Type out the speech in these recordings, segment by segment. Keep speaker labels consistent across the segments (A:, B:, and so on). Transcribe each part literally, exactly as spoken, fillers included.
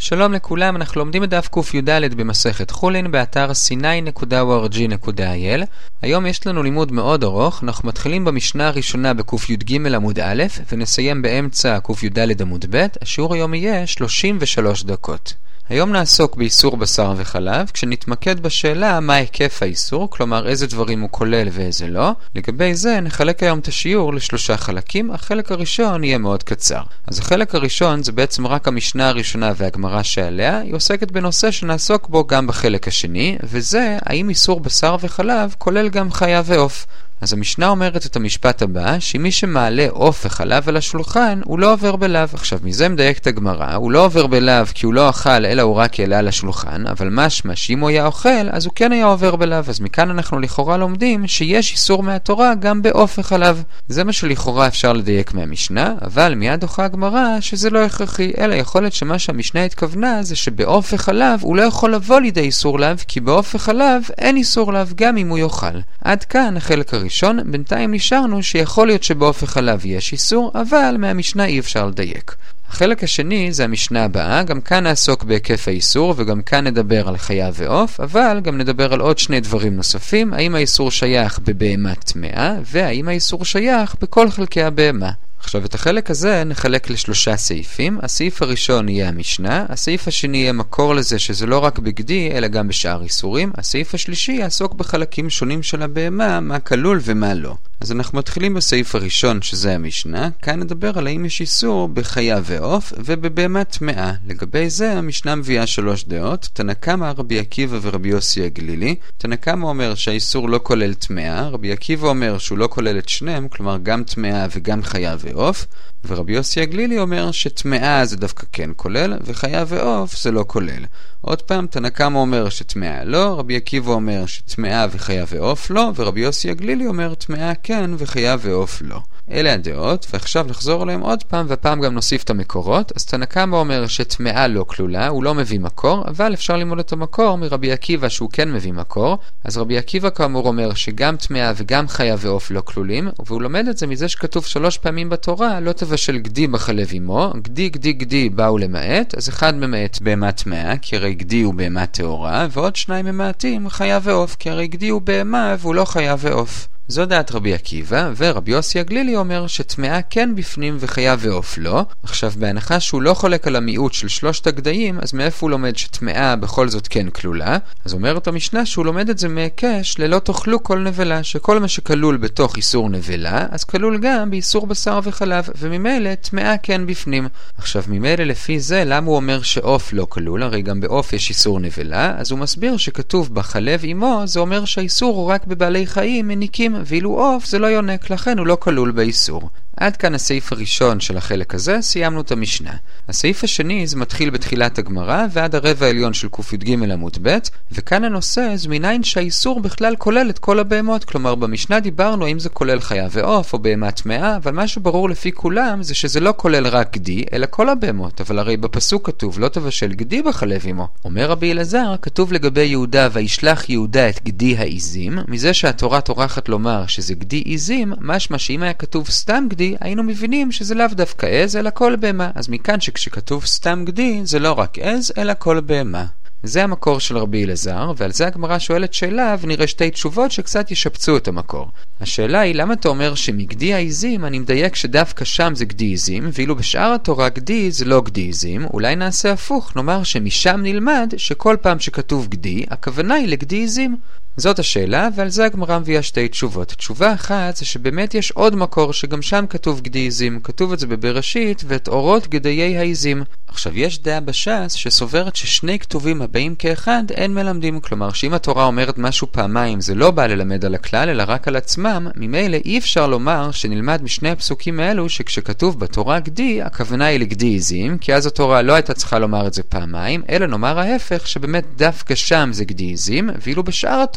A: שלום לכולם, אנחנו לומדים את דף קי"ד במסכת חולין באתר סיני נקודה או אר ג'י נקודה איי אל. היום יש לנו לימוד מאוד ארוך, אנחנו מתחילים במשנה הראשונה בקי"ג עמוד א' ונסיים באמצע קי"ד עמוד ב'. השיעור היום יהיה שלושים ושלוש דקות. היום נעסוק באיסור בשר וחלב, כשנתמקד בשאלה מה היקף האיסור, כלומר איזה דברים הוא כולל ואיזה לא. לגבי זה נחלק היום את השיעור לשלושה חלקים. החלק הראשון יהיה מאוד קצר. אז החלק הראשון זה בעצם רק המשנה הראשונה והגמרא שעליה, היא עוסקת בנושא שנעסוק בו גם בחלק השני, וזה האם איסור בשר וחלב כולל גם חיה ועוף. אז המשנה אומרת את המשפט הבא, שמי שמעלה עוף וחלב על השולחן, הוא לא עובר בלאו. עכשיו, מזה מדייק את הגמרא, הוא לא עובר בלאו כי הוא לא אכל, אלא הוא רק העלה על השולחן, אבל משמע שאם הוא היה אוכל, אז הוא כן היה עובר בלאו. אז מכאן אנחנו לכאורה לומדים שיש איסור מהתורה גם בעוף וחלב. זה מה שלכאורה אפשר לדייק מהמשנה, אבל מיד דוחה הגמרא שזה לא הכרחי, אלא יכול להיות שמה שהמשנה התכוונה זה שבעוף וחלב הוא לא יכול לבוא לידי איסור לאו, כי בעוף וחלב אין איסור לאו גם אם הוא יאכל. עד כאן החלק הראשון. בינתיים נשארנו שיכול להיות שבעוף וחלב יש איסור, אבל מהמשנה אי אפשר לדייק. החלק השני זה המשנה הבאה, גם כאן נעסוק בהיקף האיסור וגם כאן נדבר על חיה ועוף, אבל גם נדבר על עוד שני דברים נוספים, האם האיסור שייך בבהמה טמאה והאם האיסור שייך בכל חלקי הבהמה. עכשיו את החלק הזה נחלק לשלושה סעיפים. הסעיף הראשון יהיה המשנה, הסעיף השני יהיה מקור לזה שזה לא רק בגדי אלא גם בשאר איסורים, הסעיף השלישי יעסוק בחלקים שונים של הבהמה, מה כלול ומה לא. אז אנחנו מתחילים בסעיף הראשון שזה המשנה, כאן נדבר על האם יש איסור בחיה ועוף ובבהמה טמאה. לגבי זה המשנה מביאה שלוש דעות, תנא קמא רבי עקיבא ורבי יוסי הגלילי. תנא קמא אומר שהאיסור לא כולל טמאה, רבי עקיבא אומר שהוא לא כולל את שניהם, כלומר גם טמאה וגם חיה ועוף, ורבי יוסי הגלילי אומר שטמאה זה דווקא כן כולל וחיה ועוף זה לא כולל. עוד פעם, תנא קמא אומר שטמאה לא, רבי עקיבא אומר שטמאה וחיה ועוף לא, ורבי יוסי הגלילי אומר טמאה כן וחיה ועוף לא. אלה הדעות, ועכשיו נחזור עליהם עוד פעם, והפעם גם נוסיף את המקורות. אז תנא קמא אומר שטמאה לא כלולה, הוא לא מביא מקור, אבל אפשר ללמוד את המקור מרבי עקיבא שהוא כן מביא מקור. אז רבי עקיבא כאמור אומר שגם טמאה וגם חיה ועוף לא כלולים, והוא לומד את זה מזה שכתוב שלוש פעמים בתורה, לא תבשל גדי בחלב עמו, גדי גדי גדי באו למעט, אז אחד ממעט בהמה טמאה, כי הרי גדי הוא בהמה טהורה, ועוד שניים ממעטים חיה ועוף, כי הרי גדי הוא בהמה והוא לא חיה ועוף. זו דעת רבי עקיבא, ורבי יוסי הגלילי אומר שטמאה כן בפנים וחיה ועוף לא. עכשיו בהנחה שהוא לא חולק על המיעוט של שלושת הגדיים, אז מאיפה הוא לומד שטמאה בכל זאת כן כלולה? אז אומרת המשנה שהוא לומד את זה מהיקש ללא תאכלו כל נבלה, שכל מה שכלול בתוך איסור נבלה, אז כלול גם באיסור בשר וחלב, וממילא טמאה כן בפנים. עכשיו ממילא לפי זה, למה הוא אומר שעוף לא כלול? הרי גם בעוף יש איסור נבלה, אז הוא מסביר שכתוב בחלב עמו, זה אומר שהאיסור הוא רק בבעלי חיים מניקים, ואילו עוף זה לא יונק, לכן הוא לא כלול באיסור. עד כאן הסעיף הראשון של החלק הזה, סיימנו את המשנה. הסעיף השני זה מתחיל בתחילת הגמרא ועד הרבע העליון של קי"ג עמוד ב', וכאן הנושא זה מניין שהאיסור בכלל כולל את כל הבהמות. כלומר במשנה דיברנו האם זה כולל חיה ועוף או בהמה טמאה, אבל מה שברור לפי כולם זה שזה לא כולל רק גדי אלא כל הבהמות. אבל הרי בפסוק כתוב לא תבשל גדי בחלב עמו. אומר רבי אלעזר, כתוב לגבי יהודה וישלח יהודה את גדי העיזים, מזה שהתורה טורחת לומר שזה גדי עיזים, משמע שאם היה כתוב סתם גדי היינו מבינים שזה לאו דווקא עז אלא כל בהמה. אז מכאן שכשכתוב סתם גדי זה לא רק עז אלא כל בהמה. זה המקור של רבי אלעזר, ועל זה הגמרא שואלת שאלה ונראה שתי תשובות שקצת ישפצו את המקור. השאלה היא למה אתה אומר שמגדי העיזים אני מדייק שדווקא שם זה גדי עיזים, ואילו בשאר התורה גדי זה לא גדי עיזים? אולי נעשה הפוך, נאמר שמשם נלמד שכל פעם שכתוב גדי הכוונה היא לגדי עיזים. זאת השאלה, ועל זה הגמרא מביאה שתי תשובות. תשובה אחת זה שבאמת יש עוד מקור שגם שם כתוב גדי עיזים, כתוב את זה בבראשית, ואת אורות גדיי העיזים. עכשיו יש דעה בש"ס שסוברת ששני כתובים הבאים כאחד אין מלמדים, כלומר שאם התורה אומרת משהו פעמיים זה לא בא ללמד על הכלל אלא רק על עצמם, ממילא אי אפשר לומר שנלמד משני הפסוקים האלו שכשכתוב בתורה גדי הכוונה היא לגדי עיזים, כי אז התורה לא הייתה צריכה לומר את זה פעמיים, אלא נאמר ההפך שבאמת דווקא שם זה גדי עיזים, ואילו בשאר התורה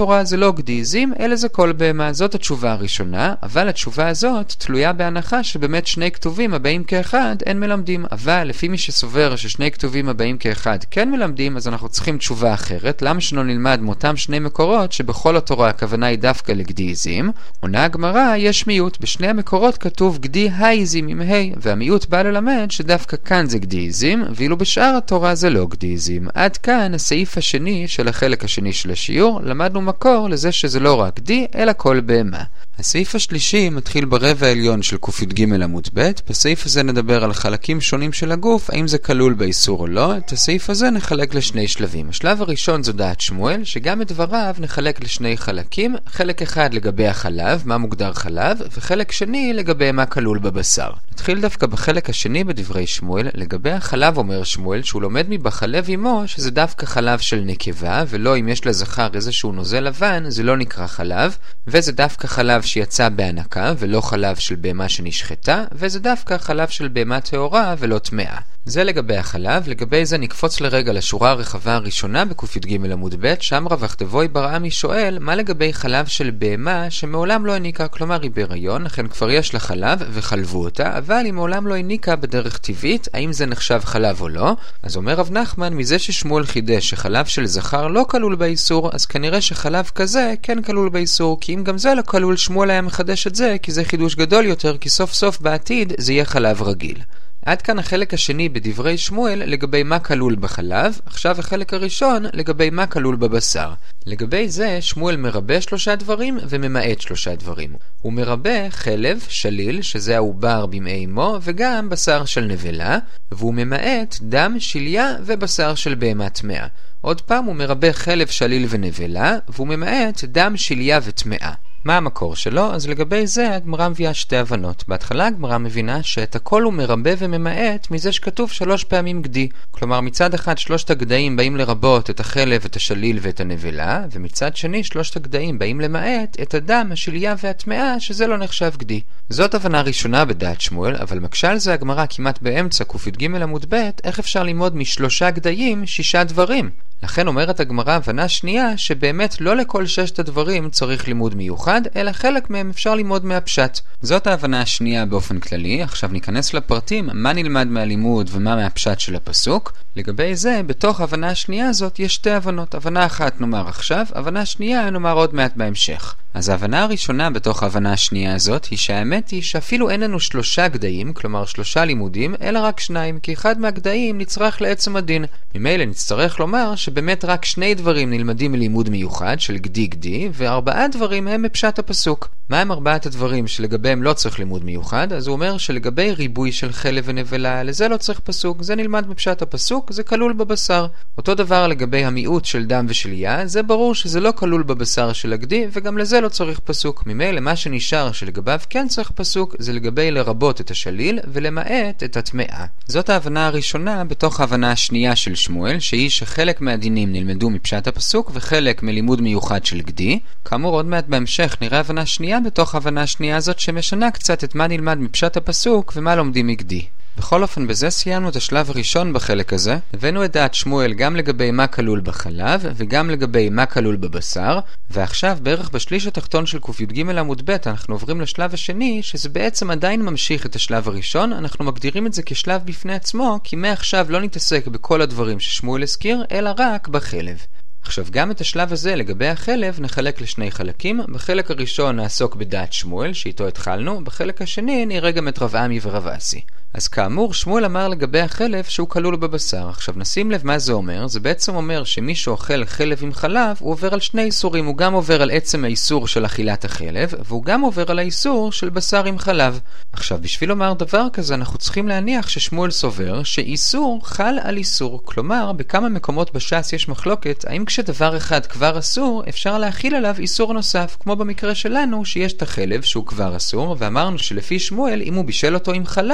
A: התורה זה לא גדי עזים, אלא זה כל בהמה. זאת התשובה הראשונה, אבל התשובה הזאת תלויה בהנחה שבאמת שני כתובים הבאים כאחד אין מלמדים. אבל לפי מי שסובר ששני כתובים הבאים כאחד כן מלמדים, אז אנחנו צריכים תשובה אחרת. למה שלא נלמד מאותם שני מקורות שבכל התורה הכוונה היא דווקא לגדי עזים? עונה הגמרא, יש מיעוט. בשני המקורות כתוב גדי העזים עם ה', והמיעוט בא ללמד שדווקא כאן זה גדי עזים, ואילו בשאר התורה זה לא גדי עזים. עד כאן הסעיף השני של החלק השני של השיעור. למדנו מקור לזה שזה לא רק גדי, אלא כל בהמה. הסעיף השלישי מתחיל ברבע העליון של קי"ג עמוד ב'. בסעיף הזה נדבר על חלקים שונים של הגוף, האם זה כלול באיסור או לא. את הסעיף הזה נחלק לשני שלבים. השלב הראשון זו דעת שמואל, שגם את דבריו נחלק לשני חלקים. חלק אחד לגבי החלב, מה מוגדר חלב, וחלק שני לגבי מה כלול בבשר. נתחיל דווקא בחלק השני בדברי שמואל. לגבי החלב אומר שמואל שהוא לומד מבחלב אמו שזה דווקא חלב של נקבה, ולא אם יש לזכר איזשהו נוזל לבן זה לא נקרא חלב, וזה דווקא חלב שיצא בהנקה ולא חלב של בהמה שנשחטה, וזה דווקא חלב של בהמה טהורה ולא טמאה. זה לגבי החלב. לגבי זה נקפוץ לרגע לשורה הרחבה הראשונה בקי"ג עמוד ב', שם רב אכדבוי בר עמי שואל מה לגבי חלב של בהמה שמעולם לא הניקה, כלומר היא בהיריון, לכן כבר יש לה חלב וחלבו אותה, אבל היא מעולם לא הניקה בדרך טבעית, האם זה נחשב חלב או לא? אז אומר רב נחמן, מזה ששמואל חידש שחלב של זכר לא כלול באיסור, אז כנראה שחלב כזה כן כלול באיסור, כי אם גם זה לא כלול, שמואל היה מחדש את זה, כי זה חידוש גדול יותר, כי סוף סוף בעתיד זה יהיה חלב רגיל. עד כאן החלק השני בדברי שמואל לגבי מה כלול בחלב. עכשיו החלק הראשון לגבי מה כלול בבשר. לגבי זה שמואל מרבה שלושה דברים וממעט שלושה דברים. הוא מרבה חלב, שליל, שזה העובר במעי אמו, וגם בשר של נבלה, והוא ממעט דם, שליה ובשר של בהמה טמאה. עוד פעם הוא מרבה חלב, שליל ונבלה, והוא ממעט דם, שליה וטמאה. מה המקור שלו? אז לגבי זה הגמרא מביאה שתי הבנות. בהתחלה הגמרא מבינה שאת הכל הוא מרבה וממעט מזה שכתוב שלוש פעמים גדי. כלומר מצד אחד שלושת הגדיים באים לרבות את החלב, את השליל ואת הנבלה, ומצד שני שלושת הגדיים באים למעט את הדם, השליה והטמאה, שזה לא נחשב גדי. זאת הבנה ראשונה בדעת שמואל, אבל מקשה על זה הגמרא כמעט באמצע קי"ג עמוד ב', איך אפשר ללמוד משלושה גדיים שישה דברים. לכן אומרת הגמרא הבנה שנייה שבאמת לא לכל ששת הדברים צריך לימוד מיוחד, אלא חלק מהם אפשר ללמוד מהפשט. זאת ההבנה השנייה באופן כללי. עכשיו ניכנס לפרטים, מה נלמד מהלימוד ומה מהפשט של הפסוק. לגבי זה, בתוך ההבנה השנייה הזאת יש שתי הבנות. הבנה אחת נאמר עכשיו, הבנה שנייה נאמר עוד מעט בהמשך. אז ההבנה הראשונה בתוך ההבנה השנייה הזאת היא שהאמת היא שאפילו אין לנו שלושה גדיים, כלומר שלושה לימודים, אלא רק שניים, כי אחד מהגדיים נצטרך לעצם הדין. ממילא נצטרך לומר שבאמת רק שני דברים נלמדים מלימוד מיוחד של גדי גדי, וארבעה דברים הם מפשט הפסוק. מה הם ארבעת הדברים שלגביהם לא צריך לימוד מיוחד? אז הוא אומר שלגבי ריבוי של חלב ונבלה, לזה לא צריך פסוק, זה נלמד מפשט הפסוק, זה כלול בבשר. אותו דבר לגבי המיעוט של דם ושליה, זה ברור שזה לא כלול בבשר של הגדי, וגם לזה לא צריך פסוק. ממילא מה שנשאר שלגביו כן צריך פסוק, זה לגבי לרבות את השליל ולמעט את הטמאה. זאת ההבנה הראשונה בתוך ההבנה השנייה של שמואל, שהיא שחלק מהדינים נלמדו מפשט הפסוק וחלק מלימוד מיוחד של גדי. כאמור עוד מעט בהמשך נראה הבנה שנייה בתוך ההבנה השנייה הזאת שמשנה קצת את מה נלמד מפשט הפסוק ומה לומדים מגדי. בכל אופן, בזה סיימנו את השלב הראשון בחלק הזה. הבאנו את דעת שמואל גם לגבי מה כלול בחלב וגם לגבי מה כלול בבשר, ועכשיו בערך בשליש התחתון של קי"ג עמוד ב' אנחנו עוברים לשלב השני, שזה בעצם עדיין ממשיך את השלב הראשון. אנחנו מגדירים את זה כשלב בפני עצמו, כי מעכשיו לא נתעסק בכל הדברים ששמואל הזכיר, אלא רק בחלב. עכשיו גם את השלב הזה לגבי החלב נחלק לשני חלקים. בחלק הראשון נעסוק בדעת שמואל שאיתו התחלנו, בחלק השני נראה גם את רב עמי ורב אסי. אז כאמור שמואל אמר לגבי החלב שהוא כלול בבשר. עכשיו נשים לב מה זה אומר. זה בעצם אומר שמי שאוכל חלב עם חלב הוא עובר על שני איסורים. הוא גם עובר על עצם האיסור של אכילת החלב, והוא גם עובר על האיסור של בשר עם חלב. עכשיו בשביל לומר דבר כזה אנחנו צריכים להניח ששמואל סובר שאיסור חל על איסור. כלומר בכמה מקומות בש"ס יש מחלוקת האם כשדבר אחד כבר אסור אפשר להכיל עליו איסור נוסף, כמו במקרה שלנו שיש את החלב שהוא כבר אסור, ואמרנו שלפי שמואל אם הוא בישל אותו עם חלב אז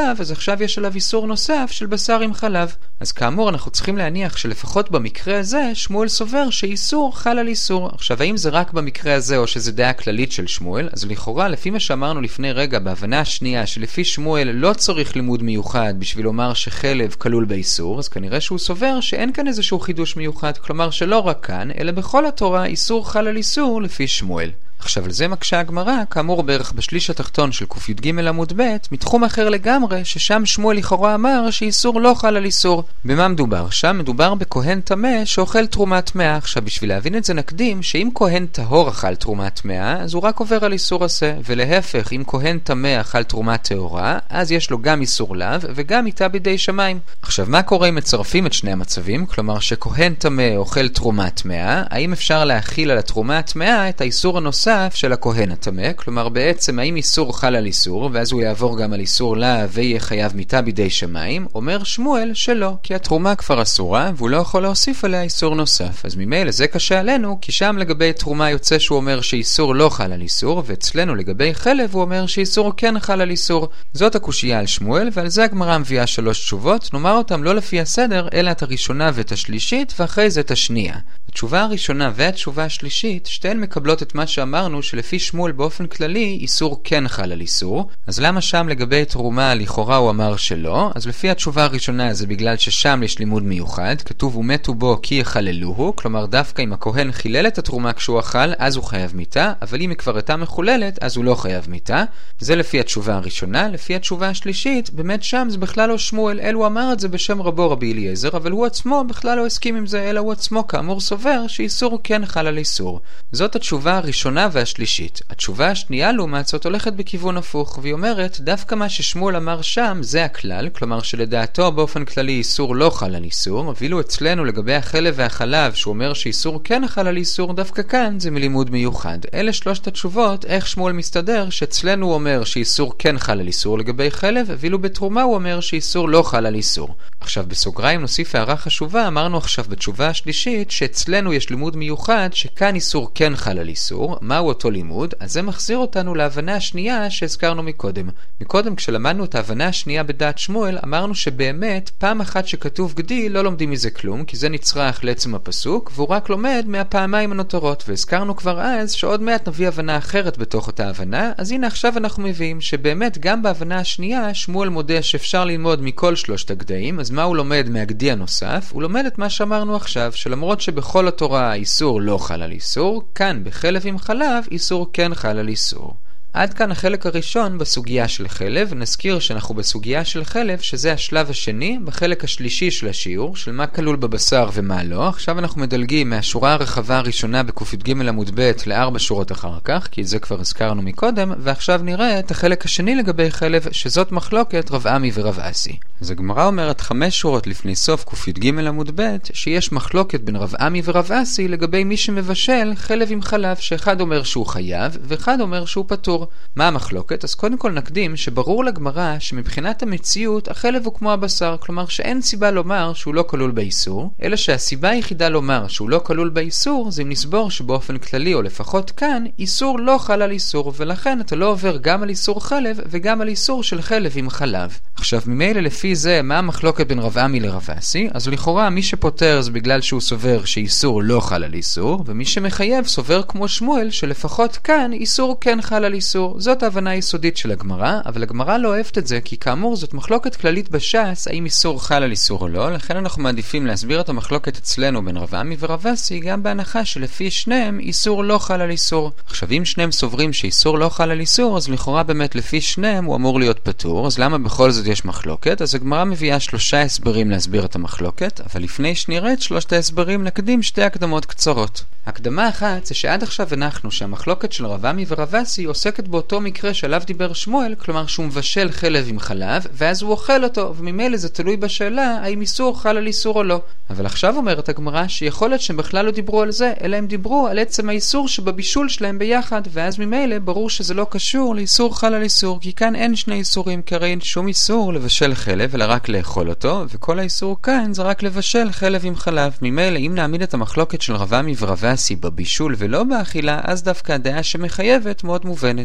A: עכשיו יש עליו איסור נוסף של בשר עם חלב. אז כאמור אנחנו צריכים להניח שלפחות במקרה הזה שמואל סובר שאיסור חל על איסור. עכשיו האם זה רק במקרה הזה או שזה דעה כללית של שמואל? אז לכאורה לפי מה שאמרנו לפני רגע בהבנה השנייה שלפי שמואל לא צריך לימוד מיוחד בשביל לומר שחלב כלול באיסור, אז כנראה שהוא סובר שאין כאן איזשהו חידוש מיוחד, כלומר שלא רק כאן אלא בכל התורה איסור חל על איסור לפי שמואל. עכשיו על זה מקשה הגמרא, כאמור בערך בשליש התחתון של ק"ג עמוד ב', מתחום אחר לגמרי, ששם שמואל לכאורה אמר שאיסור לא חל על איסור. במה מדובר? שם מדובר בכהן טמא שאוכל תרומת טמאה. עכשיו בשביל להבין את זה נקדים שאם כהן טהור אכל תרומת טמאה, אז הוא רק עובר על איסור עשה, ולהפך אם כהן טמא אכל תרומת טהורה, אז יש לו גם איסור לאו וגם מיתה בידי שמיים. עכשיו מה קורה אם מצרפים את שני המצבים? כלומר שכהן טמא אוכל תרומת טמאה, האם אפשר להחיל על התרומה הטמאה את האיסור הנוסף של הכהן הטמא? כלומר בעצם האם איסור חל על איסור ואז הוא יעבור גם על איסור לאו ויהיה חייב מיתה בידי שמיים? אומר שמואל שלא, כי התרומה כבר אסורה והוא לא יכול להוסיף עליה איסור נוסף. אז ממילא זה קשה עלינו, כי שם לגבי תרומה יוצא שהוא אומר שאיסור לא חל על איסור, ואצלנו לגבי חלב הוא אומר שאיסור כן חל על איסור. זאת הקושייה על שמואל, ועל זה הגמרא מביאה שלוש תשובות. נאמר אותם לא לפי הסדר אלא את הראשונה ואת השלישית ואחרי זה את השנייה. התשובה הראשונה והתשובה השלישית שתיהן מקבלות את מה שאמרנו שלפי שמואל באופן כללי איסור כן חל על איסור. אז למה שם לגבי תרומה לכאורה הוא אמר שלא? אז לפי התשובה הראשונה זה בגלל ששם יש לימוד מיוחד, כתוב ומתו בו כי יחללוהו, כלומר דווקא אם הכהן חילל את התרומה כשהוא אכל אז הוא חייב מיתה, אבל אם היא כבר הייתה מחוללת אז הוא לא חייב מיתה. זה לפי התשובה הראשונה. לפי התשובה השלישית באמת שם זה בכלל לא שמואל, אלא הוא אמר את זה בשם רבו רבי אליעזר, אבל הוא עצמו בכלל לא הסכים עם זה, אלא הוא עצמו כאמור סובר שאיסור כן חל על איסור. זאת התשובה הראשונה והשלישית. התשובה השנייה לעומת זאת הולכת בכיוון הפוך, והיא אומרת דווקא מה ששמואל אמר שם זה הכלל, כלומר שלדעתו באופן כללי איסור לא חל על איסור, ואילו אצלנו לגבי החלב והחלב שהוא אומר שאיסור כן חל על איסור, דווקא כאן זה מלימוד מיוחד. אלה שלושת התשובות איך שמואל מסתדר, שאצלנו הוא אומר שאיסור כן חל על איסור לגבי חלב, ואילו בתרומה הוא אומר שאיסור לא חל על איסור. עכשיו בסוגריים נוסיף הערה חשובה, אמרנו עכשיו בתשובה השלישית שאצלנו יש לימוד מיוחד שכאן איסור כן חל על איסור. מהו אותו לימוד? אז זה מחזיר אותנו להבנה השנייה שהזכרנו מקודם. מקודם כשלמדנו את ההבנה השנייה בדעת שמואל אמרנו שבאמת פעם אחת שכתוב גדי לא לומדים מזה כלום, כי זה נצרח לעצם הפסוק והוא רק לומד מהפעמיים הנותרות, והזכרנו כבר אז שעוד מעט נביא הבנה אחרת בתוך אותה הבנה. אז הנה עכשיו אנחנו מביאים שבאמת גם בהבנה השנייה שמואל מודה שאפשר ללמוד מכל שלושת הגדיים. אז מה הוא לומד מהגדי הנוסף? הוא לומד את מה שאמרנו עכשיו, שלמרות שבכל התורה איסור לא חל על איסור, כאן בחלב עם חלב איסור כן חל על איסור. עד כאן החלק הראשון בסוגיה של חלב. נזכיר שאנחנו בסוגיה של חלב שזה השלב השני בחלק השלישי של השיעור, של מה כלול בבשר ומה לא. עכשיו אנחנו מדלגים מהשורה הרחבה הראשונה בק"ג עמוד ב' לארבע שורות אחר כך, כי זה כבר הזכרנו מקודם, ועכשיו נראה את החלק השני לגבי חלב, שזאת מחלוקת רב עמי ורב אסי. אז הגמרא אומרת חמש שורות לפני סוף ק"ג עמוד ב' שיש מחלוקת בין רב עמי ורב אסי לגבי מי שמבשל חלב עם חלב, שאחד אומר שהוא חייב ואחד אומר שהוא פטור. מה המחלוקת? אז קודם כל נקדים שברור לגמרא שמבחינת המציאות החלב הוא כמו הבשר, כלומר שאין סיבה לומר שהוא לא כלול באיסור, אלא שהסיבה היחידה לומר שהוא לא כלול באיסור זה אם נסבור שבאופן כללי או לפחות כאן איסור לא חל על איסור, ולכן אתה לא עובר גם על איסור חלב וגם על איסור של חלב עם חלב. עכשיו ממילא לפי זה מה המחלוקת בין רב עמי לרב אסי? אז לכאורה מי שפוטר זה בגלל שהוא סובר שאיסור לא חל על איסור, ומי שמחייב סובר כמו שמואל שלפחות כאן איסור כן חל על איסור. זאת ההבנה היסודית של הגמרא, אבל הגמרא לא אוהבת את זה כי כאמור זאת מחלוקת כללית בש"ס האם איסור חל על איסור או לא, לכן אנחנו מעדיפים להסביר את המחלוקת אצלנו בין רב עמי ורב אסי גם בהנחה שלפי שניהם איסור לא חל על איסור. עכשיו אם שניהם סוברים שאיסור לא חל על איסור, אז לכאורה באמת לפי שניהם הוא אמור להיות פטור, אז למה בכל זאת יש מחלוקת? אז הגמרא מביאה שלושה הסברים להסביר את המחלוקת, אבל לפני שנראה את שלושת ההסברים נקדים שתי הקדמות קצרות. הקדמה אחת זה שעד עכשיו הנחנו שהמחלוקת של רב עמי ורב אסי עוסקת באותו מקרה שעליו דיבר שמואל, כלומר שהוא מבשל חלב עם חלב ואז הוא אוכל אותו, וממילא זה תלוי בשאלה האם איסור חל על איסור או לא. אבל עכשיו אומרת הגמרא שיכול להיות שהם בכלל לא דיברו על זה, אלא הם דיברו על עצם האיסור שבבישול שלהם ביחד, ואז ממילא ברור שזה לא קשור לאיסור חל על איסור, כי כאן אין שני איסורים, כי הרי אין שום איסור לבשל חלב אלא רק לאכול אותו, וכל האיסור כאן זה רק לבשל חלב עם חלב. ממילא אם נעמיד את המחלוקת של רב עמי ורב אסי בבישול ולא באכילה, אז דווקא הדעה שמחייבת מאוד מובנת,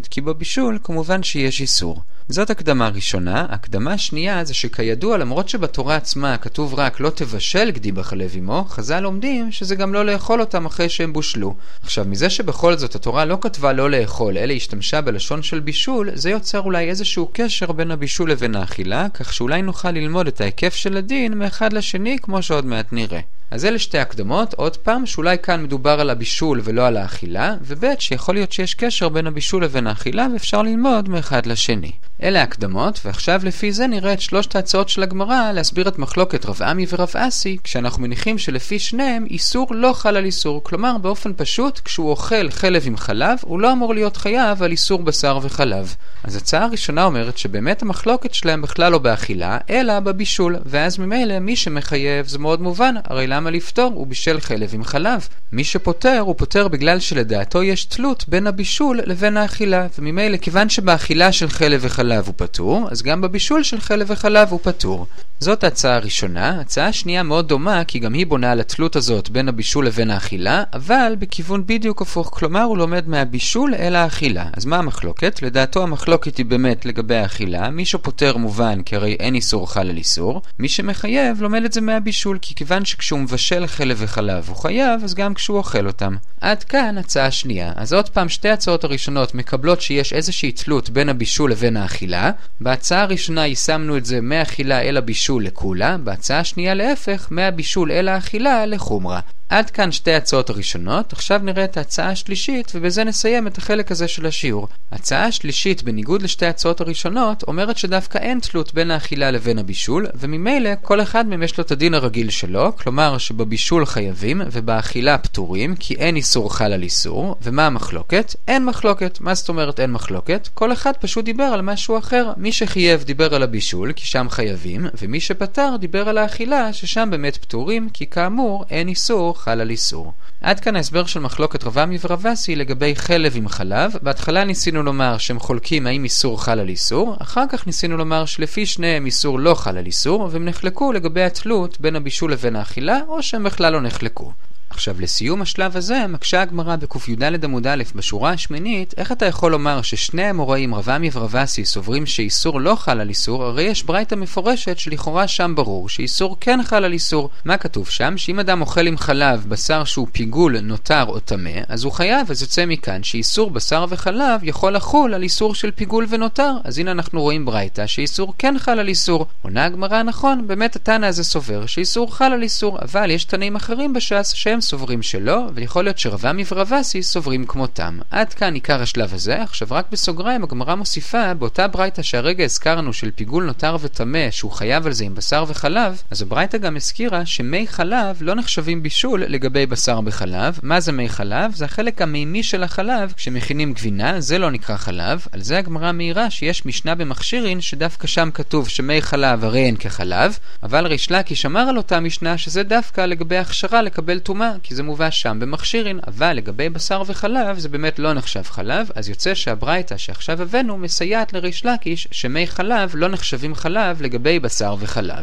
A: כי בבישול כמובן שיש איסור. זאת הקדמה ראשונה. הקדמה שנייה זה שכידוע, למרות שבתורה עצמה כתוב רק לא תבשל גדי בחלב אמו, חז"ל לומדים שזה גם לא לאכול אותם אחרי שהם בושלו. עכשיו, מזה שבכל זאת התורה לא כתבה לא לאכול, אלא השתמשה בלשון של בישול, זה יוצר אולי איזשהו קשר בין הבישול לבין האכילה, כך שאולי נוכל ללמוד את ההיקף של הדין מאחד לשני, כמו שעוד מעט נראה. אז אלה שתי הקדמות, עוד פעם, שאולי כאן מדובר על הבישול ולא על האכילה, ובית שיכול להיות שיש קשר בין הבישול לבין האכילה, ואפשר ללמוד מאחד לשני. אלה הקדמות, ועכשיו לפי זה נראה את שלושת ההצעות של הגמרא להסביר את מחלוקת רב עמי ורב אסי, כשאנחנו מניחים שלפי שניהם איסור לא חל על איסור. כלומר, באופן פשוט, כשהוא אוכל חלב עם חלב, הוא לא אמור להיות חייב על איסור בשר וחלב. אז הצעה הראשונה אומרת שבאמת המחלוקת שלהם בכלל לא באכילה, אלא בבישול, ואז ממילא מי שמחייב זה מאוד מובן, הרי למה לפתור? הוא בישל חלב עם חלב. מי שפותר, הוא פותר בגלל שלדעתו יש תלות בין הבישול לבין האכילה, וממילא כיוון שבאכילה של חלב וחלב הוא פטור, אז גם בבישול של חלב וחלב הוא פטור. זאת ההצעה הראשונה. הצעה שנייה מאוד דומה, כי גם היא בונה על התלות הזאת בין הבישול לבין האכילה, אבל בכיוון בדיוק הפוך, כלומר הוא לומד מהבישול אל האכילה. אז מה המחלוקת? לדעתו המחלוקת היא באמת לגבי האכילה. מי שפותר מובן, כי הרי אין איסור חל על איסור. מי שמחייב לומד את זה מהבישול, כי כיוון שכשהוא מבשל חלב וחלב הוא חייב, אז גם כשהוא אוכל אותם. עד כאן הצעה שנייה. אז עוד פעם, שתי הצעות הראשונות מקבלות שיש איזושהי תלות בין הבישול לבין האכילה. בהצעה הראשונה יישמנו את זה מהאכילה אל הבישול לכולה, בהצעה השנייה להפך, מהבישול אל האכילה לחומרה. עד כאן שתי הצעות הראשונות. עכשיו נראה את ההצעה השלישית, ובזה נסיים את החלק הזה של השיעור. ההצעה השלישית, בניגוד לשתי הצעות הראשונות, אומרת שדווקא אין תלות בין האכילה לבין הבישול, וממילא כל אחד מהם יש לו את הדין הרגיל שלו, כלומר שבבישול חייבים ובאכילה פטורים, כי אין איסור חל על איסור. ומה המחלוקת? אין מחלוקת. מה זאת אומרת אין מחלוקת? כל אחד פשוט דיבר על משהו אחר. מי שחייב דיבר על הבישול, כי שם חייבים, ומי שפטר דיבר על האכילה, ששם באמת פטורים, כי כאמור אין איסור חל על איסור. עד כאן ההסבר של מחלוקת רב עמי ורב אסי לגבי חלב עם חלב. בהתחלה ניסינו לומר שהם חולקים האם איסור חל על איסור, אחר כך ניסינו לומר שלפי שניהם איסור לא חל על איסור, והם נחלקו לגבי התלות בין הבישול לבין האכילה, או שהם בכלל לא נחלקו. עכשיו, לסיום השלב הזה, מקשה הגמרא בק"ד עמוד א' בשורה השמינית, איך אתה יכול לומר ששני המוראים, רב עמי ורב אסי, סוברים שאיסור לא חל על איסור? הרי יש ברייתא מפורשת שלכאורה שם ברור שאיסור כן חל על איסור. מה כתוב שם? שאם אדם אוכל עם חלב בשר שהוא פיגול, נותר או טמא, אז הוא חייב. אז יוצא מכאן שאיסור בשר וחלב יכול לחול על איסור של פיגול ונותר. אז הנה אנחנו רואים ברייתא שאיסור כן חל על איסור. עונה הגמרא, נכון, באמת התנא הזה סובר שאיסור חל על איסור, אבל יש תנאים אחרים בש"ס שהם סוברים שלא, ויכול להיות שרב עמי ורב אסי סוברים כמותם. עד כאן עיקר השלב הזה. עכשיו רק בסוגריים הגמרא מוסיפה, באותה ברייתא שהרגע הזכרנו של פיגול נותר וטמא שהוא חייב על זה עם בשר וחלב, אז הברייתא גם הזכירה שמי חלב לא נחשבים בישול לגבי בשר בחלב. מה זה מי חלב? זה החלק המימי של החלב. כשמכינים גבינה זה לא נקרא חלב. על זה הגמרא מעירה שיש משנה במכשירין שדווקא שם כתוב שמי חלב הרי אין כחלב, אבל ריש לקיש אמר על אותה משנה שזה דווקא לגבי הכשרה לקבל טומאה, כי זה מובא שם במכשירין, אבל לגבי בשר וחלב זה באמת לא נחשב חלב. אז יוצא שהברייתא שעכשיו הבאנו מסייעת לריש לקיש שמי חלב לא נחשבים חלב לגבי בשר וחלב.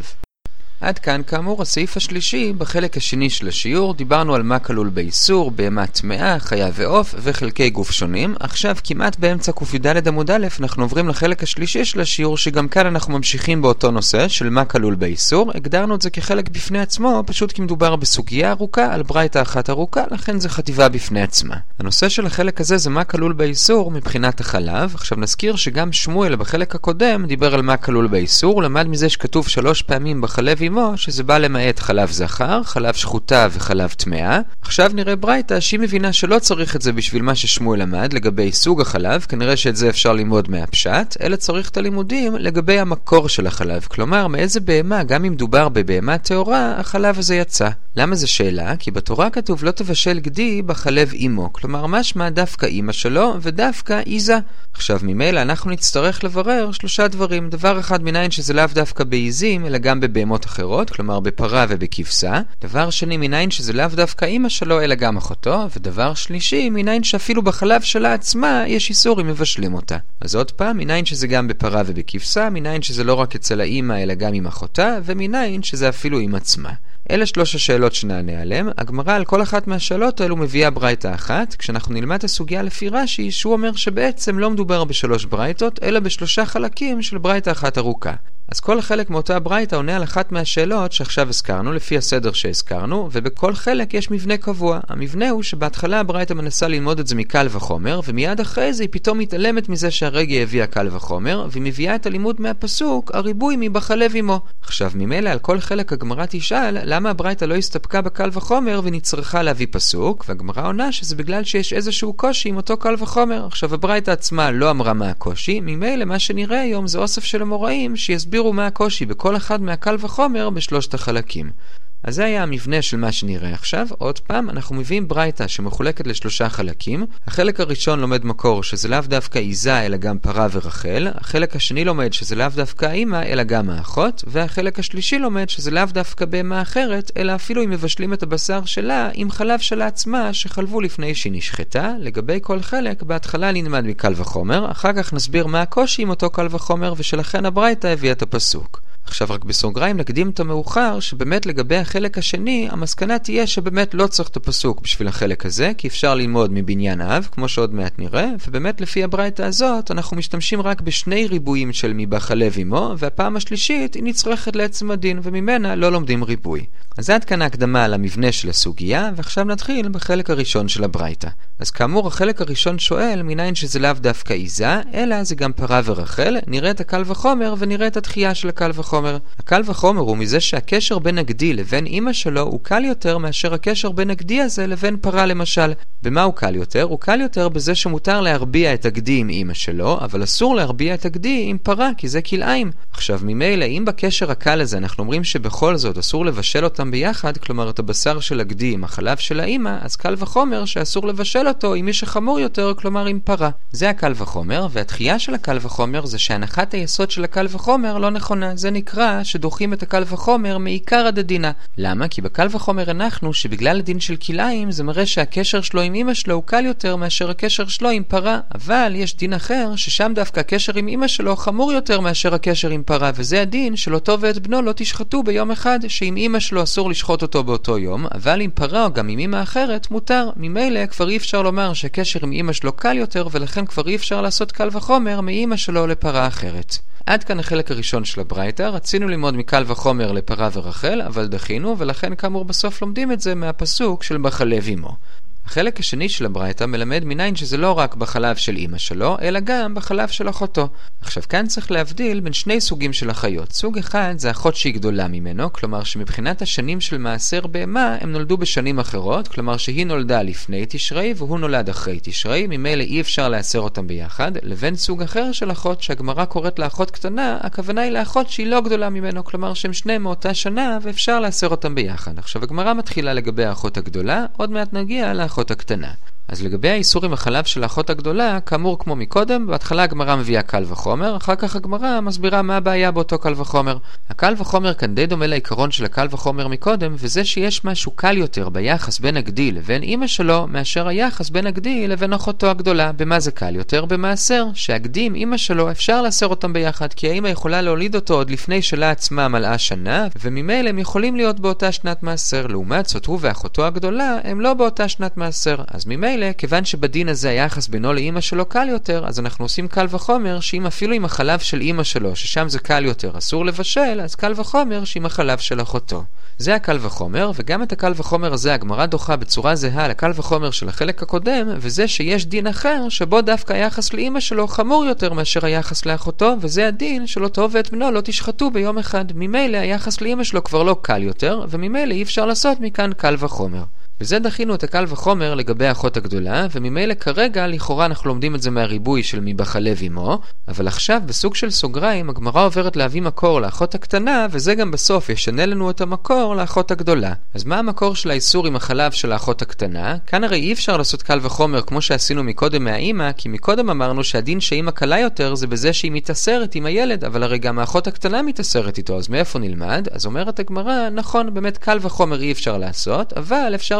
A: עד כאן כאמור הסעיף השלישי. בחלק השני של השיעור דיברנו על מה כלול באיסור, בהמה טמאה, חיה ועוף וחלקי גוף שונים. עכשיו כמעט באמצע ק"ד עמוד א' אנחנו עוברים לחלק השלישי של השיעור, שגם כאן אנחנו ממשיכים באותו נושא של מה כלול באיסור. הגדרנו את זה כחלק בפני עצמו, פשוט כי מדובר בסוגיה ארוכה על ברייתא אחת ארוכה, לכן זה חטיבה בפני עצמה. הנושא של החלק הזה זה מה כלול באיסור מבחינת החלב. עכשיו נזכיר שגם שמואל בחלק הקודם דיבר על מה כלול באיסור. הוא למד מזה שכתוב שלוש פעמים בחלב אמו, שזה בא למעט חלב זכר, חלב שחוטה וחלב טמאה. עכשיו נראה ברייתא שהיא מבינה שלא צריך את זה בשביל מה ששמואל למד לגבי סוג החלב, כנראה שאת זה אפשר ללמוד מהפשט, אלא צריך את הלימודים לגבי המקור של החלב, כלומר מאיזה בהמה, גם אם דובר בבהמה טהורה, החלב הזה יצא. למה זה שאלה? כי בתורה כתוב לא תבשל גדי בחלב אמו, כלומר משמע דווקא אמא שלו ודווקא איזה. עכשיו ממילא אנחנו נצטרך לברר שלושה דברים. דבר אחד, מניין שזה לאו דווקא בעיזים אלא גם בבהמות אחרות, כלומר בפרה ובכבשה. דבר שני, מניין שזה לאו דווקא אמא שלו אלא גם אחותו. ודבר שלישי, מניין שאפילו בחלב שלה עצמה יש איסור אם מבשלים אותה. אז עוד פעם, מניין שזה גם בפרה ובכבשה, מניין שזה לא רק אצל האמא אלא גם עם אחותה, ומניין שזה אפילו עם עצמה. אלה שלוש השאלות שנענה עליהן. הגמרא על כל אחת מהשאלות האלו מביאה ברייתא אחת, כשאנחנו נלמד את הסוגיה לפי רש"י, שהוא אומר שבעצם לא מדובר בשלוש ברייתות, אלא בשלושה חלקים של ברייתא אחת ארוכה. אז כל חלק מאותה ברייתא עונה על אחת מהשאלות שעכשיו הזכרנו, לפי הסדר שהזכרנו, ובכל חלק יש מבנה קבוע. המבנה הוא שבהתחלה הברייתא מנסה ללמוד את זה מקל וחומר, ומיד אחרי זה היא פתאום מתעלמת מזה שהרגע הביאה קל וחומר, והיא מביאה את הלימוד מהפסוק, הריבוי מבחלב עמו. עכשיו, ממילא על כל חלק הגמרא תשאל, למה הברייתא לא הסתפקה בקל וחומר ונצטרכה להביא פסוק, והגמרא עונה שזה בגלל שיש איזשהו קושי עם אותו קל וחומר. עכשיו, הברייתא עצמה לא אמרה מה הקושי, ממילא מה שנראה היום זה אוסף של אמוראים שיסבירו מה הקושי בכל אחד מהקל וחומר בשלושת החלקים. אז זה היה המבנה של מה שנראה עכשיו. עוד פעם, אנחנו מביאים ברייתא שמחולקת לשלושה חלקים. החלק הראשון לומד מקור שזה לאו דווקא איזה אלא גם פרה ורחל. החלק השני לומד שזה לאו דווקא אימא אלא גם האחות. והחלק השלישי לומד שזה לאו דווקא בהמה אחרת אלא אפילו אם מבשלים את הבשר שלה עם חלב שלה עצמה שחלבו לפני שהיא נשחטה. לגבי כל חלק, בהתחלה נלמד מקל וחומר, אחר כך נסביר מה הקושי עם אותו קל וחומר, ושלכן הברייתא הביאה את הפסוק. עכשיו רק בסוגריים נקדים את המאוחר שבאמת לגבי החלק השני המסקנה תהיה שבאמת לא צריך את הפסוק בשביל החלק הזה, כי אפשר ללמוד מבניין אב כמו שעוד מעט נראה, ובאמת לפי הברייתא הזאת אנחנו משתמשים רק בשני ריבועים של מבחלב עמו, והפעם השלישית היא נצרכת לעצם הדין וממנה לא לומדים ריבוי. אז עד כאן ההקדמה על המבנה של הסוגיה, ועכשיו נתחיל בחלק הראשון של הברייתא. אז כאמור החלק הראשון שואל מניין שזה לאו דווקא איזה אלא זה גם פרה ורחל. נראה את הקל וחומר ונראה את התחייה של הקל וחומר. הקל וחומר הוא מזה שהקשר בין הגדי לבין אמא שלו הוא קל יותר מאשר הקשר בין הגדי הזה לבין פרה למשל. במה הוא קל יותר? הוא קל יותר בזה שמותר להרביע את הגדי עם אמא שלו, אבל אסור להרביע את הגדי עם פרה כי זה כלאיים. עכשיו ממילא אם בקשר הקל הזה אנחנו אומרים שבכל זאת אסור לבשל אותם ביחד, כלומר את הבשר של הגדי עם החלב של האמא, אז קל וחומר שאסור לבשל אותו עם מי שחמור יותר, כלומר עם פרה. זה הקל וחומר, והתחייה של הקל וחומר זה שהנחת היסוד של הקל וחומר לא נכונה. זה נקרא שדוחים את הקל וחומר מעיקר הדדינה. למה? כי בקל וחומר הנחנו שבגלל הדין של כלאיים זה מראה שהקשר שלו עם אמא שלו הוא קל יותר מאשר הקשר שלו עם פרה, אבל יש דין אחר ששם דווקא הקשר עם אמא שלו חמור יותר מאשר הקשר עם פרה, וזה הדין של אותו ואת בנו לא תשחטו ביום אחד, שעם אמא שלו אסור לשחוט אותו באותו יום, אבל עם פרה או גם עם אמא אחרת מותר. ממילא כבר אי אפשר לומר שהקשר עם אמא שלו קל יותר, ולכן כבר אי אפשר לעשות קל וחומר מאמא שלו לפרה אחרת. עד כאן החלק הראשון של הברייתא. רצינו ללמוד מקל וחומר לפרה ורחל, אבל דחינו, ולכן כאמור בסוף לומדים את זה מהפסוק של בחלב עמו. החלק השני של הברייתא מלמד מניין שזה לא רק בחלב של אמא שלו, אלא גם בחלב של אחותו. עכשיו כאן צריך להבדיל בין שני סוגים של אחיות. סוג אחד זה אחות שהיא גדולה ממנו, כלומר שמבחינת השנים של מעשר בהמה הם נולדו בשנים אחרות, כלומר שהיא נולדה לפני תשרי והוא נולד אחרי תשרי, ממילא אי אפשר לאסר אותם ביחד, לבין סוג אחר של אחות שהגמרא קוראת לאחות קטנה, הכוונה היא לאחות שהיא לא גדולה ממנו, כלומר שהם שניהם מאותה שנה ואפשר לאסר אותם ביחד. עכשיו הגמרא מתחילה לגבי האחות הגדולה, עוד מעט נגיע לאחות הקטנה. אז לגבי האיסור עם החלב של האחות הגדולה, כאמור כמו מקודם, בהתחלה הגמרא מביאה קל וחומר, אחר כך הגמרא מסבירה מה הבעיה באותו קל וחומר. הקל וחומר כאן די דומה לעיקרון של הקל וחומר מקודם, וזה שיש משהו קל יותר ביחס בין הגדי לבין אמא שלו, מאשר היחס בין הגדי לבין אחותו הגדולה. במה זה קל יותר? במעשר, שהגדי עם אמא שלו אפשר לאסר אותם ביחד, כי האמא יכולה להוליד אותו עוד לפני שלה עצמה מלאה שנה, וממילא הם יכולים להיות באותה שנת מעשר. לעומת זאת הוא ואחותו הגדולה הם לא באותה שנת מעשר. אז ממילא כיוון שבדין הזה היחס בינו לאמא שלו קל יותר, אז אנחנו עושים קל וחומר שאם אפילו עם החלב של אמא שלו, ששם זה קל יותר, אסור לבשל, אז קל וחומר שעם החלב של אחותו. זה הקל וחומר, וגם את הקל וחומר הזה הגמרא דוחה בצורה זהה לקל וחומר של החלק הקודם, וזה שיש דין אחר שבו דווקא היחס לאמא שלו חמור יותר מאשר היחס לאחותו, וזה הדין של אותו ואת בנו לא תשחטו ביום אחד. ממילא היחס לאמא שלו כבר לא קל יותר, וממילא אי אפשר לעשות מכאן קל וחומר. וזה דחינו את הקל וחומר לגבי האחות הגדולה, וממילא כרגע לכאורה אנחנו לומדים את זה מהריבוי של מבחלב עמו, אבל עכשיו בסוג של סוגריים הגמרא עוברת להביא מקור לאחות הקטנה, וזה גם בסוף ישנה לנו את המקור לאחות הגדולה. אז מה המקור של האיסור עם החלב של האחות הקטנה? כאן הרי אי אפשר לעשות קל וחומר כמו שעשינו מקודם מהאימא, כי מקודם אמרנו שהדין שאימא קלה יותר זה בזה שהיא מתאסרת עם הילד, אבל הרי גם האחות הקטנה מתאסרת איתו, אז מאיפה נלמד? אז אומרת הגמרא, נכון, באמת קל וחומר אי אפשר לעשות, אבל אפשר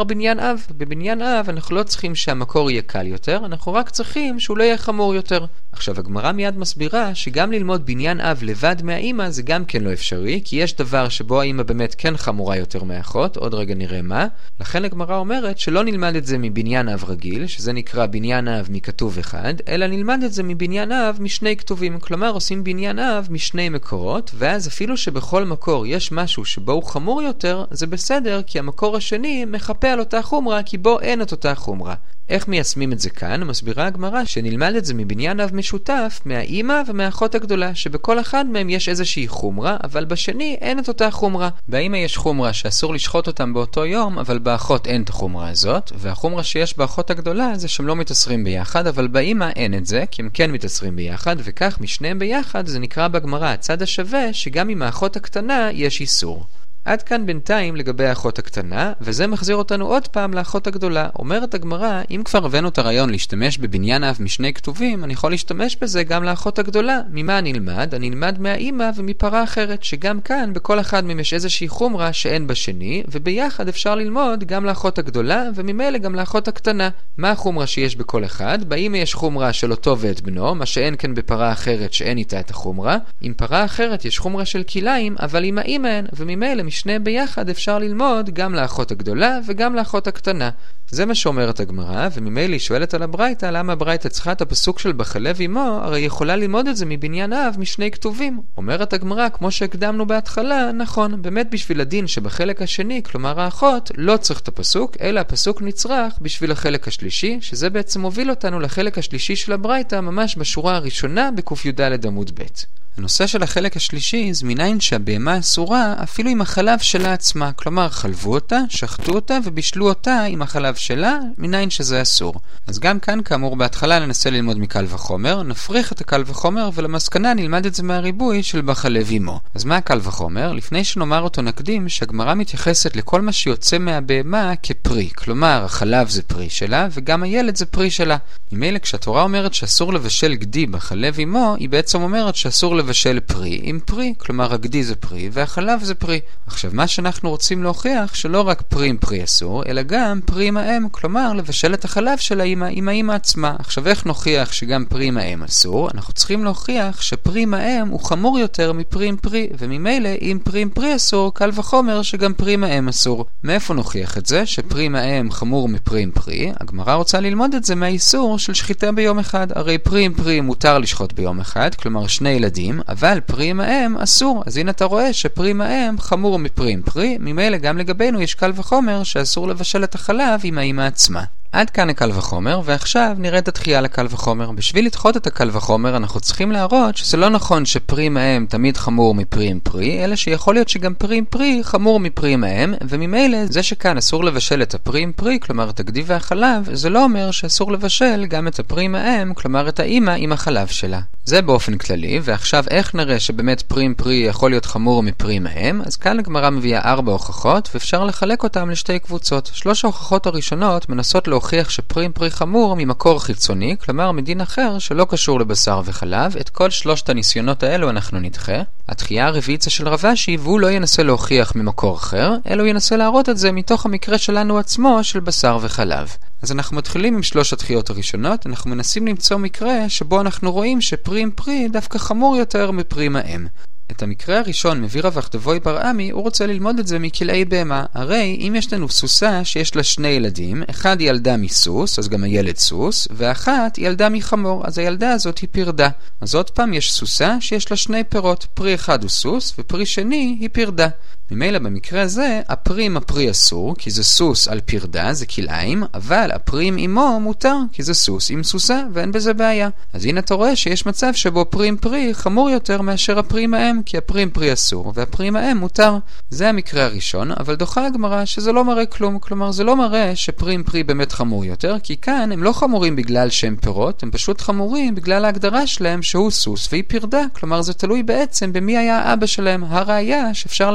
A: בניין אב. בבניין אב אנחנו לא צריכים שהמקור יהיה קל יותר, אנחנו רק צריכים שהוא לא יהיה חמור יותר. עכשיו הגמרא מיד מסבירה שגם ללמוד בניין אב לבד מהאימא זה גם כן לא אפשרי, כי יש דבר שבו האימא באמת כן חמורה יותר מאחות, עוד רגע נראה מה. לכן הגמרא אומרת שלא נלמד את זה מבניין אב רגיל, שזה נקרא בניין אב מכתוב אחד, אלא נלמד את זה מבניין אב משני כתובים. כלומר עושים בניין אב משני מקורות, ואז אפילו שבכל מקור יש משהו שבו הוא חמור יותר, זה בסדר, כי המקור השני מחפה על אותה חומרה, כי בו אין את אותה חומרה. איך מיישמים את זה כאן? מסבירה הגמרא שנלמד את זה מבניין אב משותף מהאימא ומהאחות הגדולה, שבכל אחד מהם יש איזושהי חומרה, אבל בשני אין את אותה חומרה. באימא יש חומרה שאסור לשחוט אותם באותו יום, אבל באחות אין את החומרה הזאת, והחומרה שיש באחות הגדולה זה שהם לא מתאסרים ביחד, אבל באימא אין את זה, כי הם כן מתאסרים ביחד, וכך משניהם ביחד זה נקרא בגמרא הצד השווה, שגם עם האחות הקטנה יש איסור. עד כאן בינתיים לגבי האחות הקטנה, וזה מחזיר אותנו עוד פעם לאחות הגדולה. אומרת הגמרא, אם כבר הבאנו את הרעיון להשתמש בבניין אב משני כתובים, אני יכול להשתמש בזה גם לאחות הגדולה. ממה אני אלמד? אני אלמד מהאימא ומפרה אחרת, שגם כאן בכל אחד מהם יש איזושהי חומרה שאין בשני, וביחד אפשר ללמוד גם לאחות הגדולה, וממילא גם לאחות הקטנה. מה החומרה שיש בכל אחד? באימא יש חומרה של אותו ואת בנו, מה שאין כאן בפרה אחרת שאין איתה את החומרה. עם פרה אחרת יש חומרה של כליים, אבל עם האימא אין, וממילא שניהם ביחד אפשר ללמוד גם לאחות הגדולה וגם לאחות הקטנה. זה מה שאומרת הגמרא, וממילא היא שואלת על הברייתא, למה הברייתא צריכה את הפסוק של בחלב אמו, הרי יכולה ללמוד את זה מבניין אב משני כתובים. אומרת הגמרא, כמו שהקדמנו בהתחלה, נכון, באמת בשביל הדין שבחלק השני, כלומר האחות, לא צריך את הפסוק, אלא הפסוק נצרך בשביל החלק השלישי, שזה בעצם מוביל אותנו לחלק השלישי של הברייתא, ממש בשורה הראשונה בק"ד עמוד ב'. הנושא של החלק השלישי זה מניין שהבהמה אסורה אפילו עם החלב שלה עצמה, כלומר חלבו אותה, שחטו אותה ובישלו אותה עם החלב שלה, מניין שזה אסור. אז גם כאן כאמור בהתחלה ננסה ללמוד מקל וחומר, נפריך את הקל וחומר ולמסקנה נלמד את זה מהריבוי של בחלב אמו. אז מה הקל וחומר? לפני שנאמר אותו נקדים שהגמרא מתייחסת לכל מה שיוצא מהבהמה כפרי, כלומר החלב זה פרי שלה וגם הילד זה פרי שלה. ממילא כשהתורה אומרת שאסור לבשל גדי בחלב אמו, היא בעצם אומרת שאסור לבשל פרי עם פרי, כלומר הגדי זה פרי והחלב זה פרי. עכשיו מה שאנחנו רוצים להוכיח שלא רק פרי עם פרי אסור, אלא גם פרי עם האם, כלומר לבשל את החלב של האמא עם האמא עצמה. עכשיו איך נוכיח שגם פרי עם האם אסור? אנחנו צריכים להוכיח שפרי עם האם הוא חמור יותר מפרי עם פרי, וממילא אם פרי עם פרי אסור, קל וחומר שגם פרי עם האם אסור. מאיפה נוכיח את זה? שפרי עם האם חמור מפרי עם פרי? הגמרא רוצה ללמוד את זה מהאיסור של שחיטה ביום אחד. הרי פרי עם פרי מותר לשחוט ביום אחד, כלומר שני ילדים, אבל פרי עם האם אסור. אז הנה אתה רואה שפרי עם האם חמור מפרי עם פרי, ממילא גם לגבינו יש קל וחומר שאסור לבשל את החלב עם האמא עצמה. עד כאן הקל וחומר, ועכשיו נראה את התחייה לקל וחומר. בשביל לדחות את הקל וחומר אנחנו צריכים להראות שזה לא נכון שפרי עם האם תמיד חמור מפרי עם פרי, אלא שיכול להיות שגם פרי עם פרי חמור מפרי עם האם, וממילא זה שכאן אסור לבשל את הפרי עם פרי, כלומר את הגדי והחלב, זה לא אומר שאסור לבשל גם את הפרי עם האם, כלומר את האמא עם החלב שלה. זה באופן כללי, ועכשיו איך נראה שבאמת פרי עם פרי יכול להיות חמור מפרי עם האם? אז כאן הגמרא מביאה ארבע הוכחות, ואפשר לחלק אותם לשתי קבוצות. שלוש ההוכחות הראשונות מנסות להוכיח שפרי עם פרי חמור ממקור חיצוני, כלומר מדין אחר שלא קשור לבשר וחלב. את כל שלושת הניסיונות האלו אנחנו נדחה. התחייה הרביעית זה של רבשי, והוא לא ינסה להוכיח ממקור אחר, אלא הוא ינסה להראות את זה מתוך המקרה שלנו עצמו של בשר וחלב. אז אנחנו מתחילים עם שלוש התחיות הראשונות, אנחנו מנסים למצוא מקרה שבו אנחנו רואים שפרי עם פרי דווקא חמור יותר מפרי עם האם. את המקרה הראשון מביא רב אכדבוי בר עמי, הוא רוצה ללמוד את זה מכלאי בהמה. הרי אם יש לנו סוסה שיש לה שני ילדים, אחד ילדה מסוס, אז גם הילד סוס, ואחת ילדה מחמור, אז הילדה הזאת היא פרדה. אז עוד פעם יש סוסה שיש לה שני פירות, פרי אחד הוא סוס ופרי שני היא פרדה. ממילא במקרה הזה, הפרי עם הפרי אסור, כי זה סוס על פרדה, זה כלאיים, אבל הפרי עם אמו מותר, כי זה סוס עם סוסה, ואין בזה בעיה. אז הנה אתה רואה שיש מצב שבו פרי עם פרי חמור יותר מאשר הפרי עם האם, כי הפרי עם פרי אסור, והפרי עם האם מותר. זה המקרה הראשון, אבל דוחה הגמרא שזה לא מראה כלום, כלומר זה לא מראה שפרי עם פרי באמת חמור יותר, כי כאן הם לא חמורים בגלל שהם פירות, הם פשוט חמורים בגלל ההגדרה שלהם שהוא סוס והיא פרדה, כלומר זה תלוי בעצם במי היה האבא שלהם. הראיה שאפשר להביא גם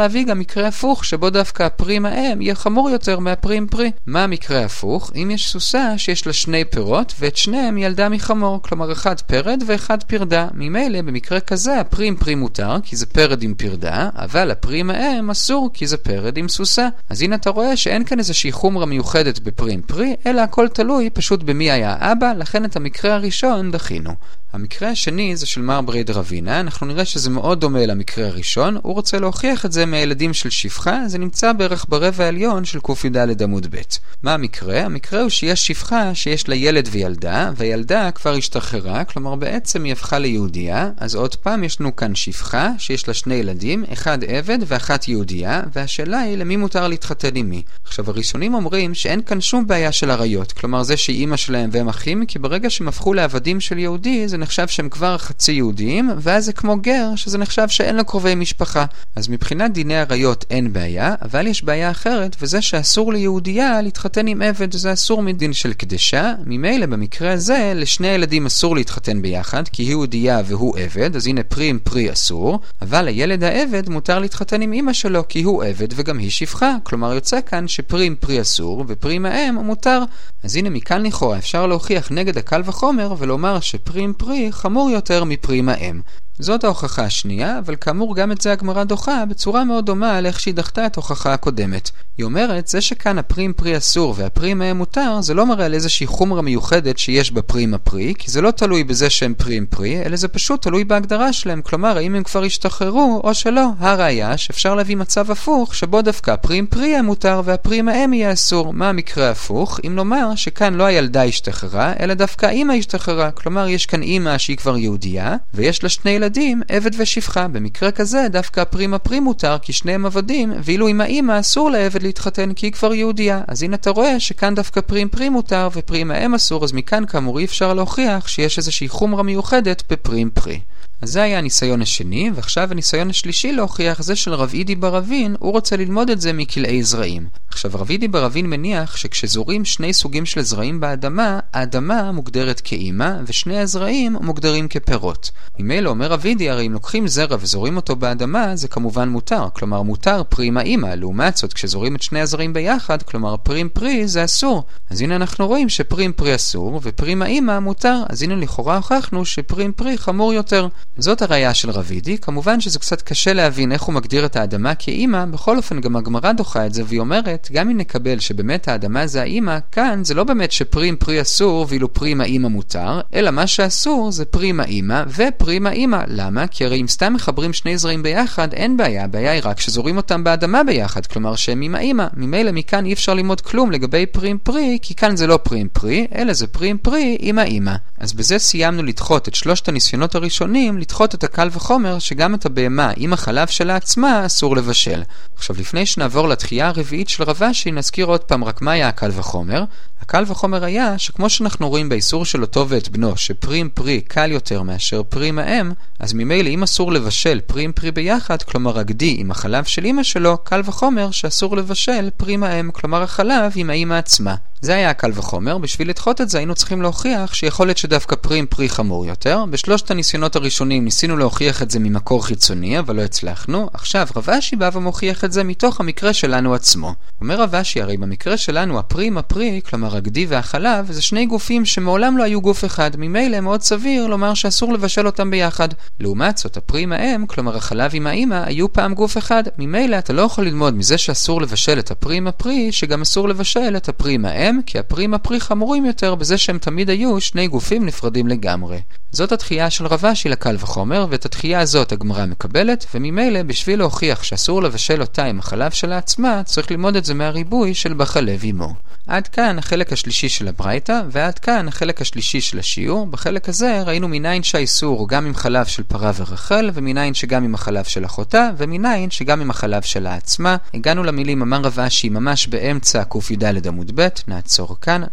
A: למקרה הפוך שבו דווקא הפרים האם יהיה חמור יותר מהפרים פרי. מה המקרה הפוך? אם יש סוסה שיש לה שני פירות ואת שניהם ילדה מחמור, כלומר אחד פרד ואחד פרדה. ממילא במקרה כזה הפרים פרי מותר כי זה פרד עם פרדה, אבל הפרים האם אסור כי זה פרד עם סוסה. אז הנה אתה רואה שאין כאן איזושהי חומרה מיוחדת בפרים פרי, אלא הכל תלוי פשוט במי היה האבא, לכן את המקרה הראשון דחינו. המקרה השני זה של מר ברי דרבינה, אנחנו נראה שזה מאוד דומה למקרה הראשון, הוא רוצה להוכיח את זה מהילדים של שפחה, זה נמצא בערך ברבע העליון של ק"ד עמוד ב'. מה המקרה? המקרה הוא שיש שפחה שיש לה ילד וילדה, והילדה כבר השתחררה, כלומר בעצם היא הפכה ליהודייה, אז עוד פעם יש לנו כאן שפחה שיש לה שני ילדים, אחד עבד ואחת יהודייה, והשאלה היא למי מותר להתחתן עם מי. עכשיו הראשונים אומרים שאין כאן שום בעיה של עריות, כלומר זה שהיא אמא שלהם והם אחים, כי ברגע שהם הפכו לעבדים של יהודי זה נחשב שהם כבר חצי יהודים, ואז זה כמו גר, שזה נחשב שאין לו קרובי משפחה. אז מבחינת דיני עריות אין בעיה, אבל יש בעיה אחרת, וזה שאסור ליהודייה להתחתן עם עבד, זה אסור מדין של קדשה. ממילא במקרה הזה, לשני ילדים אסור להתחתן ביחד, כי היא יהודייה והוא עבד, אז הנה פרי עם פרי אסור, אבל הילד העבד מותר להתחתן עם אמא שלו, כי הוא עבד וגם היא שפחה. כלומר יוצא כאן שפרי עם פרי אסור, ופרי עם האם מותר. אז הנה מכאן לכאורה אפשר להוכיח נגד הקל וחומר, ולומר שפרי עם פרי חמור יותר מפרי עם האם. זאת ההוכחה השנייה, אבל כאמור גם את זה הגמרא דוחה בצורה מאוד דומה על איך שהיא דחתה את ההוכחה הקודמת. היא אומרת, זה שכאן הפרי עם פרי אסור והפרי עם האם מותר, זה לא מראה על איזושהי חומרה מיוחדת שיש בפרי עם הפרי, כי זה לא תלוי בזה שהם פרי עם פרי, אלא זה פשוט תלוי בהגדרה שלהם, כלומר האם הם כבר השתחררו או שלא. הראיה שאפשר להביא מצב הפוך, שבו דווקא הפרי עם פרי יהיה מותר והפרי עם האם יהיה אסור. מה המקרה הפוך? אם נאמר שכאן לא הילדה השתחררה, אלא דווקא האמא השתחררה, כלומר יש כאן אמא שהיא כבר יהודייה, ויש לה שני ילדים, עבד ושפחה. במקרה כזה דווקא הפרי עם הפרי מותר כי שניהם עבדים, ואילו עם האמא אסור לעבד להתחתן כי היא כבר יהודייה. אז הנה אתה רואה שכאן דווקא פרי עם פרי מותר ופרי עם האם אסור, אז מכאן כאמור אי אפשר להוכיח שיש איזושהי חומרה מיוחדת בפרי עם פרי. אז זה היה הניסיון השני, ועכשיו הניסיון השלישי להוכיח זה של רב אידי בר אבין, הוא רוצה ללמוד את זה מכלאי זרעים. עכשיו רב אידי בר אבין מניח שכשזורים שני סוגים של זרעים באדמה, האדמה מוגדרת כאימא ושני הזרעים מוגדרים כפירות. ממילא אומר רב אידי, הרי אם לוקחים זרע וזורים אותו באדמה זה כמובן מותר, כלומר מותר פרי עם האימא, לעומת זאת כשזורים את שני הזרעים ביחד, כלומר פרי עם פרי זה אסור. אז הנה אנחנו רואים שפרי עם פרי אסור ופרי עם האימא מותר, אז הנה לכאורה הוכחנו שפרי עם פרי חמור יותר. זאת הראייה של רב אידי. כמובן שזה קצת קשה להבין איך הוא מגדיר את האדמה כאימא, בכל אופן גם הגמרא דוחה את זה והיא אומרת, גם אם נקבל שבאמת האדמה זה האימא, כאן זה לא באמת שפרי עם פרי אסור ואילו פרי עם האימא מותר, אלא מה שאסור זה פרי עם האימא ופרי עם האימא. למה? כי הרי אם סתם מחברים שני זרעים ביחד אין בעיה, הבעיה היא רק שזורים אותם באדמה ביחד, כלומר שהם עם האימא. ממילא מכאן אי אפשר ללמוד כלום לגבי פרי עם פרי, כי כאן זה לא פרי עם פרי, אלא זה פרי עם פרי עם האימא. אז בזה סיימנו לדחות את שלושת הניסיונות הראשונים, לדחות את הקל וחומר שגם את הבהמה עם החלב שלה עצמה אסור לבשל. עכשיו לפני שנעבור לתחייה הרביעית של רב אשי, נזכיר עוד פעם רק מה היה הקל וחומר. הקל וחומר היה שכמו שאנחנו רואים באיסור של אותו ואת בנו, שפרי עם פרי קל יותר מאשר פרי עם האם, אז ממילא אם אסור לבשל פרי עם פרי ביחד, כלומר הגדי עם החלב של אמא שלו, קל וחומר שאסור לבשל פרי עם האם, כלומר החלב עם האמא עצמה. זה היה הקל וחומר. בשביל לדחות את זה היינו צריכים להוכיח שיכול להיות שדווקא פרי עם פרי חמור יותר. בשלושת הניסיונות הראשונים ניסינו להוכיח את זה ממקור חיצוני, אבל לא הצלחנו. עכשיו רב אשי בא ומוכיח את זה מתוך המקרה שלנו עצמו. אומר רב אשי, הרי במקרה שלנו הפרי עם הפרי, כלומר הגדי והחלב, זה שני גופים שמעולם לא היו גוף אחד. ממילא מאוד סביר לומר שאסור לבשל אותם ביחד. לעומת זאת הפרי עם האם, כלומר החלב עם האמא, היו פעם גוף אחד. ממילא אתה לא יכול ללמוד מזה שאסור לבשל את הפרי עם הפרי, שגם אסור לבשל את הפרי עם האם, כי הפרי עם הפרי חמורים יותר בזה שהם תמיד היו שני גופים נפרדים לגמרי. זאת התחייה של רב אשי לקל וחומר, ואת התחייה הזאת הגמרא מקבלת, וממילא בשביל להוכיח שאסור לבשל אותה עם החלב שלה עצמה, צריך ללמוד את זה מהריבוי של בחלב עמו. עד כאן החלק השלישי של הברייתא, ועד כאן החלק השלישי של השיעור. בחלק הזה ראינו מניין שהאיסור גם עם חלב של פרה ורחל, ומניין שגם עם החלב של אחותה, ומניין שגם עם החלב שלה עצמה. הגענו למילים אמר רב אשי ממש באמצע ק"ד עמוד ב', נעצור כאן.